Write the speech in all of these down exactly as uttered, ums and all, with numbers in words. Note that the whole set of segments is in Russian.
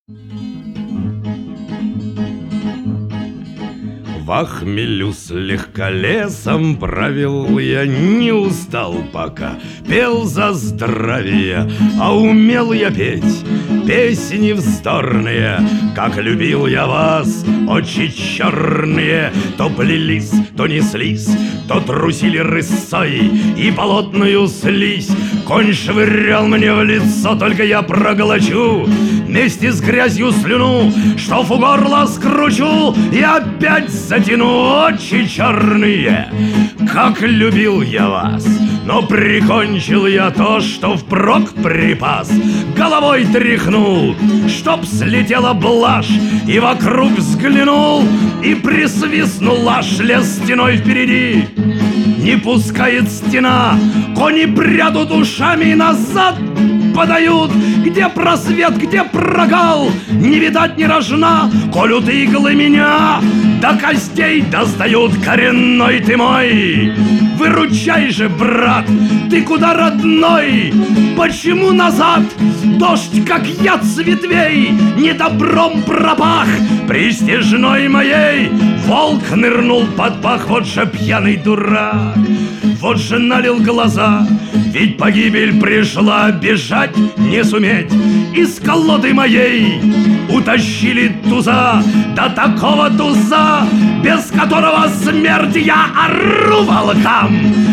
В хмелю слегка лесом правил я, не устал пока, пел за здравие, а умел я петь песни вздорные, как любил я вас, очи черные, то плелись, то неслись, то трусили рысой и болотную слизь. Конь швырял мне в лицо, только я проглочу вместе с грязью слюну, что в горло скручу и опять затяну. Очи черные, как любил я вас, но прикончил я то, что впрок припас. Головой тряхнул, чтоб слетела блажь, и вокруг взглянул, и присвистнул, аж лес стеной впереди. Не пускает стена, кони прядут ушами назад, подают, где просвет, где прогал, не видать ни рожна, колют иглы меня, до костей достают, коренной ты мой. Выручай же, брат, ты куда, родной? Почему назад? Дождь, как яд с ветвей, недобром пропах престижной моей. Волк нырнул под пах, вот же пьяный дурак, вот же налил глаза, ведь погибель пришла, бежать не суметь. Из колоды моей утащили туза, да такого туза, без которого смерть я ору волкам.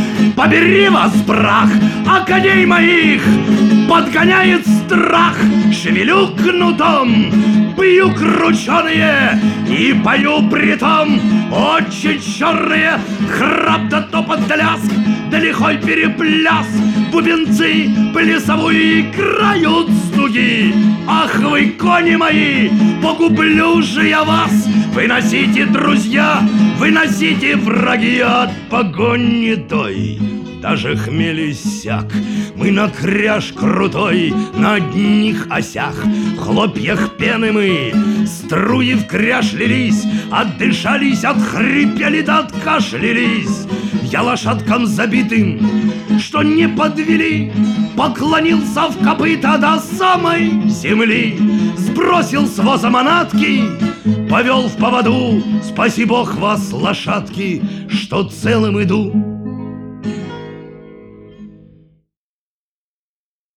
Побери вас, прах, а коней моих подгоняет страх. Шевелю кнутом, бью крученые и пою притом. Очи черные, храп да топот да лязг, да лихой перепляс. Бубенцы плясовую играют стуги. Ах вы, кони мои, погублю же я вас. Выносите, друзья, выносите, враги, от погони той. Даже хмель иссяк, мы на кряж крутой, на одних осях, в хлопьях пены мы, струи в кряж лились, отдышались, отхрипели да откашлялись. Я лошадкам забитым, что не подвели, поклонился в копыта до самой земли, сбросил с воза манатки, повел в поводу. Спаси Бог вас, лошадки, что целым иду.